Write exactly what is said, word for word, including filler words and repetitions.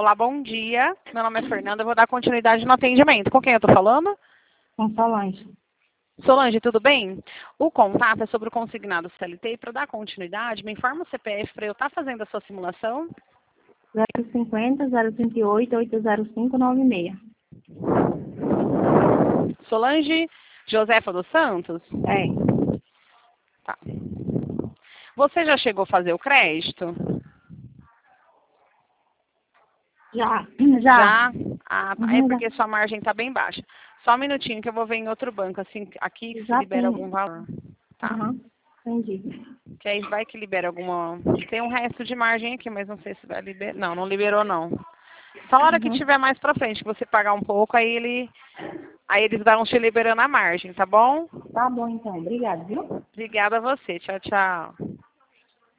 Olá, bom dia. Meu nome é Fernanda, eu vou dar continuidade no atendimento. Com quem eu estou falando? Com Solange. Solange, tudo bem? O contato é sobre o consignado C L T e para dar continuidade, me informa o C P F para eu estar fazendo a sua simulação. zero cinquenta, zero trinta e oito, oito zero cinco, nove seis. Solange Josefa dos Santos? É. Tá. Você já chegou a fazer o crédito? Já. Já. Já? Ah, tá. É Uhum, porque já. sua margem está bem baixa. Só um minutinho que eu vou ver em outro banco, assim, aqui se Já libera tem. algum valor. Tá. Uhum. Entendi. Que aí vai que libera alguma... Tem um resto de margem aqui, mas não sei se vai liberar. Não, não liberou não. Só a hora que Uhum. tiver mais pra frente, que você pagar um pouco, aí ele... Aí eles vão te liberando a margem, tá bom? Tá bom, então. Obrigada, viu? Obrigada a você. Tchau, tchau.